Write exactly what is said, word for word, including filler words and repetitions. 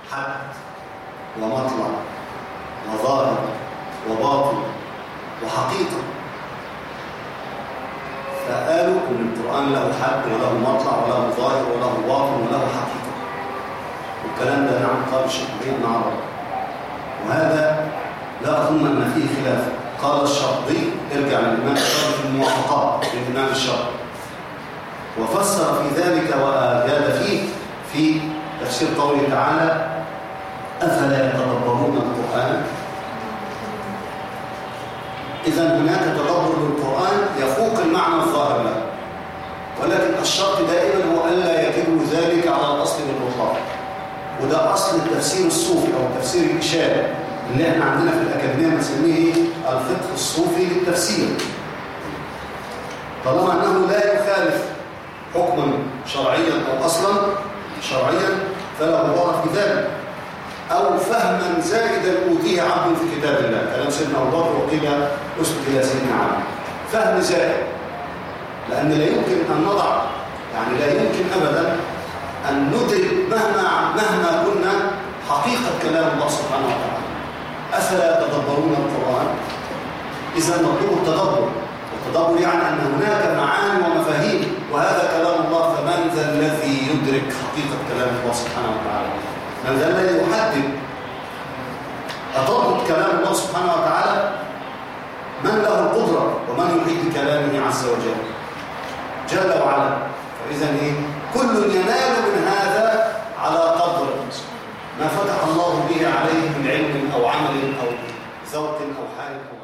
حد ومطلع وظاهر وباطن وحقيقة. فقالوا ان القرآن له حد وله مطلع وله ظاهر وله باطن وله حقيقة، والكلام ده نعم قال الشيخ محمد بن عربي، وهذا لا أظن أن فيه خلاف. قال الشاطبي، ارجع للإمام الشاطبي في الموافقات للإمام الشاطبي، وفسر في ذلك وأجاد فيه في تفسير قوله تعالى أفلا يتدبرون القرآن. إذا هناك تدبر للقرآن يفوق المعنى الظاهر له، ولكن الشرط دائما هو ألا يجب ذلك على الأصل بالمطلق، وده أصل التفسير الصوفي أو التفسير الإشاري اللي احنا عندنا في الأكاديمية بنسميه الفقه الصوفي للتفسير. طالما أنه لا يخالف حكما شرعيا أو أصلا شرعيا فلا غبار في ذلك، أو فهما زائدا أوتيه عبد في كتاب الله، كلام سيدنا أبو بكر وقيل أسكت إلى سيدنا علي، فهم زائد، لأن لا يمكن أن نضع يعني لا يمكن أبدا أن ندرك مهما مهما كنا حقيقة كلام الله سبحانه وتعالى. أفلا يتدبرون القرآن؟ إذا مطلوب التدبر، والتدبر يعني أن هناك معاني ومفاهيم، وهذا كلام الله، فمن ذا الذي يدرك حقيقة كلام الله سبحانه وتعالى؟ من ذا الذي يحدد أضبط كلام الله سبحانه وتعالى؟ من له القدرة ومن يحيط بكلامه عز وجل جل وعلا. فإذا إيه؟ كل ينال من هذا على قدر ما فتح الله به عليه من علم أو عمل أو ذوق أو حال.